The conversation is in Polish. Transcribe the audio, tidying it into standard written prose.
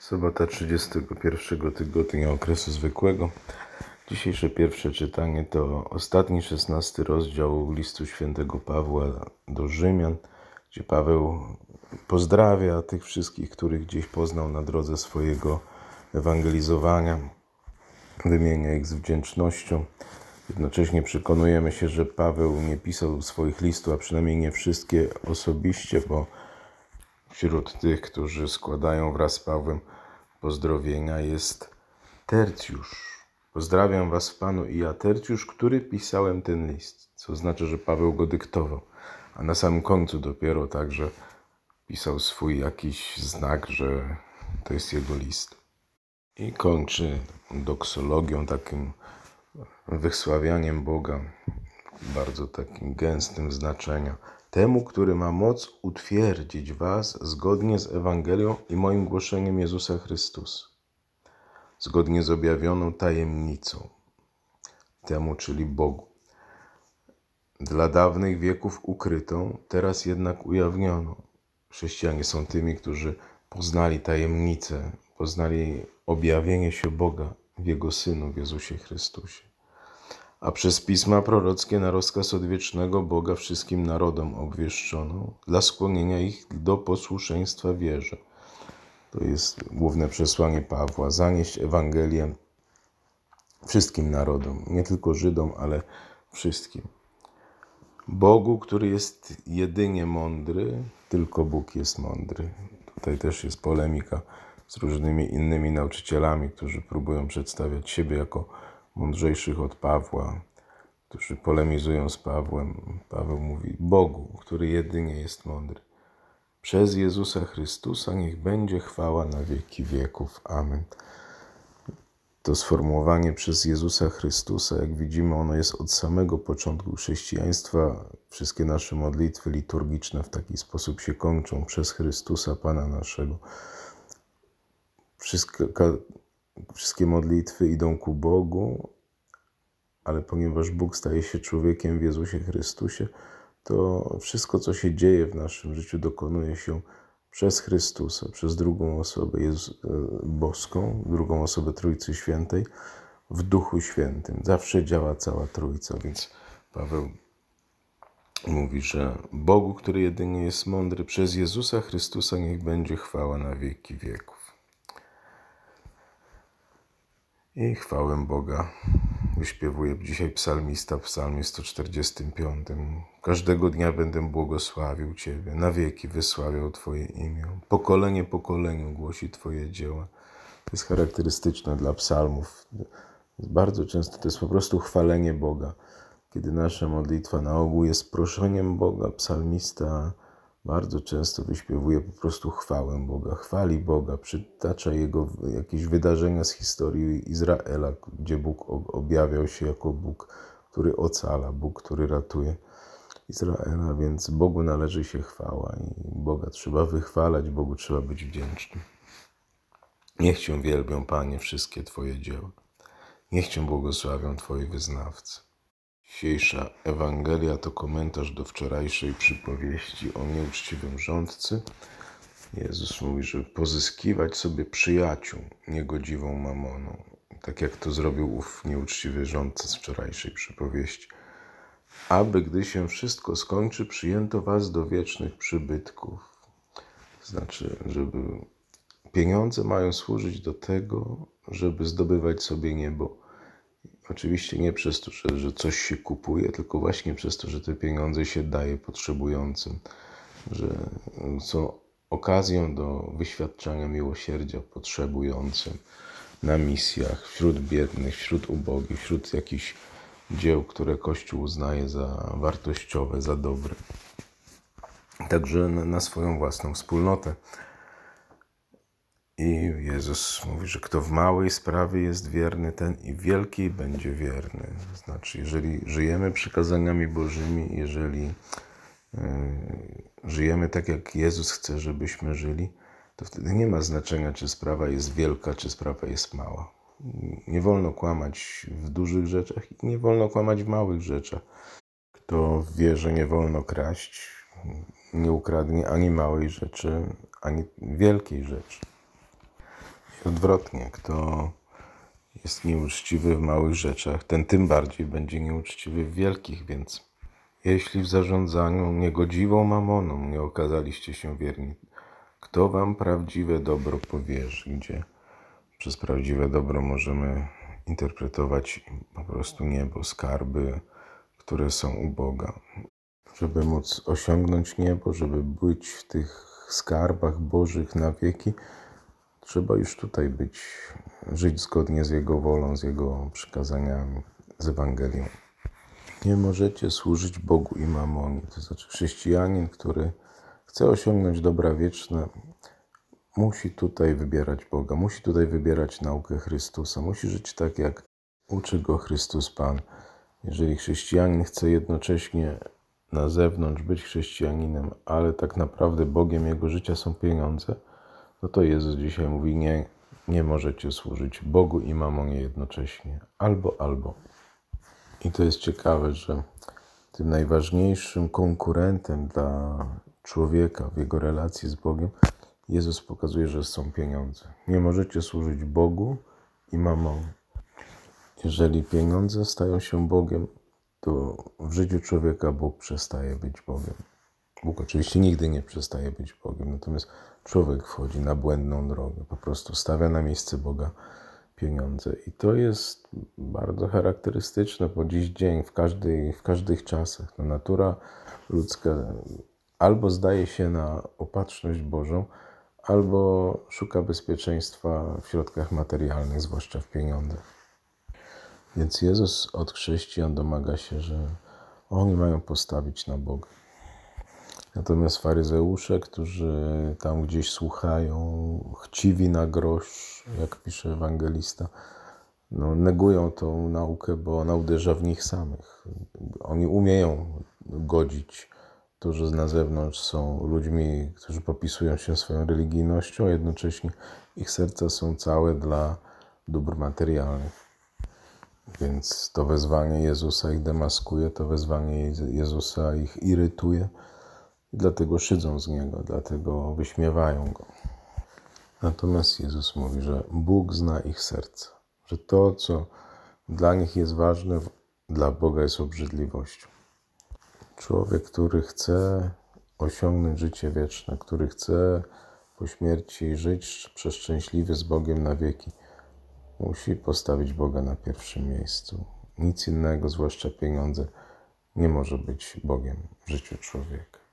Sobota 31 tygodnia okresu zwykłego. Dzisiejsze pierwsze czytanie to ostatni 16 rozdział listu świętego Pawła do Rzymian, gdzie Paweł pozdrawia tych wszystkich, których gdzieś poznał na drodze swojego ewangelizowania. Wymienia ich z wdzięcznością. Jednocześnie przekonujemy się, że Paweł nie pisał swoich listów, a przynajmniej nie wszystkie osobiście, bo wśród tych, którzy składają wraz z Pawłem pozdrowienia, jest Tercjusz. Pozdrawiam was w Panu i ja, Tercjusz, który pisałem ten list. Co znaczy, że Paweł go dyktował, a na samym końcu dopiero także pisał swój jakiś znak, że to jest jego list. I kończy doksologią, takim wysławianiem Boga, bardzo takim gęstym znaczenia. Temu, który ma moc utwierdzić was zgodnie z Ewangelią i moim głoszeniem Jezusa Chrystusa. Zgodnie z objawioną tajemnicą. Temu, czyli Bogu. Dla dawnych wieków ukrytą, teraz jednak ujawnioną. Chrześcijanie są tymi, którzy poznali tajemnicę, poznali objawienie się Boga w Jego Synu, w Jezusie Chrystusie. A przez pisma prorockie na rozkaz odwiecznego Boga wszystkim narodom obwieszczono dla skłonienia ich do posłuszeństwa wierze. To jest główne przesłanie Pawła, zanieść Ewangelię wszystkim narodom, nie tylko Żydom, ale wszystkim. Bogu, który jest jedynie mądry, tylko Bóg jest mądry. Tutaj też jest polemika z różnymi innymi nauczycielami, którzy próbują przedstawiać siebie jako mądrzejszych od Pawła, którzy polemizują z Pawłem. Paweł mówi: Bogu, który jedynie jest mądry. Przez Jezusa Chrystusa niech będzie chwała na wieki wieków. Amen. To sformułowanie przez Jezusa Chrystusa, jak widzimy, ono jest od samego początku chrześcijaństwa. Wszystkie nasze modlitwy liturgiczne w taki sposób się kończą: przez Chrystusa, Pana naszego. Wszystkie modlitwy idą ku Bogu, ale ponieważ Bóg staje się człowiekiem w Jezusie Chrystusie, to wszystko, co się dzieje w naszym życiu, dokonuje się przez Chrystusa, przez drugą osobę boską, drugą osobę Trójcy Świętej, w Duchu Świętym. Zawsze działa cała Trójca, więc Paweł mówi, że Bogu, który jedynie jest mądry, przez Jezusa Chrystusa niech będzie chwała na wieki wieków. I chwałę Boga wyśpiewuje dzisiaj psalmista w psalmie 145. Każdego dnia będę błogosławił Ciebie, na wieki wysławiał Twoje imię. Pokolenie pokoleniu głosi Twoje dzieła. To jest charakterystyczne dla psalmów. Bardzo często to jest po prostu chwalenie Boga. Kiedy nasza modlitwa na ogół jest proszeniem Boga, psalmista bardzo często wyśpiewuje po prostu chwałę Boga, chwali Boga, przytacza Jego jakieś wydarzenia z historii Izraela, gdzie Bóg objawiał się jako Bóg, który ocala, Bóg, który ratuje Izraela, więc Bogu należy się chwała i Boga trzeba wychwalać, Bogu trzeba być wdzięcznym. Niech Cię wielbią, Panie, wszystkie Twoje dzieła. Niech Cię błogosławią Twoi wyznawcy. Dzisiejsza Ewangelia to komentarz do wczorajszej przypowieści o nieuczciwym rządcy. Jezus mówi, żeby pozyskiwać sobie przyjaciół niegodziwą mamoną. Tak jak to zrobił ów nieuczciwy rządca z wczorajszej przypowieści. Aby, gdy się wszystko skończy, przyjęto was do wiecznych przybytków. Znaczy, żeby pieniądze mają służyć do tego, żeby zdobywać sobie niebo. Oczywiście nie przez to, że coś się kupuje, tylko właśnie przez to, że te pieniądze się daje potrzebującym, że są okazją do wyświadczania miłosierdzia potrzebującym na misjach, wśród biednych, wśród ubogich, wśród jakichś dzieł, które Kościół uznaje za wartościowe, za dobre. Także na swoją własną wspólnotę. I Jezus mówi, że kto w małej sprawie jest wierny, ten i w wielkiej będzie wierny. Znaczy, jeżeli żyjemy przykazaniami Bożymi, jeżeli żyjemy tak, jak Jezus chce, żebyśmy żyli, to wtedy nie ma znaczenia, czy sprawa jest wielka, czy sprawa jest mała. Nie wolno kłamać w dużych rzeczach i nie wolno kłamać w małych rzeczach. Kto wie, że nie wolno kraść, nie ukradnie ani małej rzeczy, ani wielkiej rzeczy. I odwrotnie, kto jest nieuczciwy w małych rzeczach, ten tym bardziej będzie nieuczciwy w wielkich, więc jeśli w zarządzaniu niegodziwą mamoną nie okazaliście się wierni, kto wam prawdziwe dobro powierzy, gdzie przez prawdziwe dobro możemy interpretować po prostu niebo, skarby, które są u Boga. Żeby móc osiągnąć niebo, żeby być w tych skarbach Bożych na wieki, trzeba już tutaj żyć zgodnie z Jego wolą, z Jego przykazaniami, z Ewangelią. Nie możecie służyć Bogu i mamonie. To znaczy chrześcijanin, który chce osiągnąć dobra wieczne, musi tutaj wybierać Boga, musi tutaj wybierać naukę Chrystusa, musi żyć tak, jak uczy go Chrystus Pan. Jeżeli chrześcijanin chce jednocześnie na zewnątrz być chrześcijaninem, ale tak naprawdę Bogiem jego życia są pieniądze, no to Jezus dzisiaj mówi, nie możecie służyć Bogu i mamonie jednocześnie. Albo. I to jest ciekawe, że tym najważniejszym konkurentem dla człowieka w jego relacji z Bogiem Jezus pokazuje, że są pieniądze. Nie możecie służyć Bogu i mamonie. Jeżeli pieniądze stają się Bogiem, to w życiu człowieka Bóg przestaje być Bogiem. Bóg oczywiście nigdy nie przestaje być Bogiem, natomiast człowiek wchodzi na błędną drogę, po prostu stawia na miejsce Boga pieniądze. I to jest bardzo charakterystyczne po dziś dzień, w każdych czasach. No, natura ludzka albo zdaje się na opatrzność Bożą, albo szuka bezpieczeństwa w środkach materialnych, zwłaszcza w pieniądzach. Więc Jezus od chrześcijan domaga się, że oni mają postawić na Boga. Natomiast faryzeusze, którzy tam gdzieś słuchają, chciwi na grosz, jak pisze ewangelista, no, negują tą naukę, bo ona uderza w nich samych. Oni umieją godzić to, że na zewnątrz są ludźmi, którzy popisują się swoją religijnością, a jednocześnie ich serca są całe dla dóbr materialnych. Więc to wezwanie Jezusa ich demaskuje, to wezwanie Jezusa ich irytuje i dlatego szydzą z Niego, dlatego wyśmiewają Go. Natomiast Jezus mówi, że Bóg zna ich serca, że to, co dla nich jest ważne, dla Boga jest obrzydliwością. Człowiek, który chce osiągnąć życie wieczne, który chce po śmierci żyć przeszczęśliwie z Bogiem na wieki, musi postawić Boga na pierwszym miejscu. Nic innego, zwłaszcza pieniądze, nie może być Bogiem w życiu człowieka.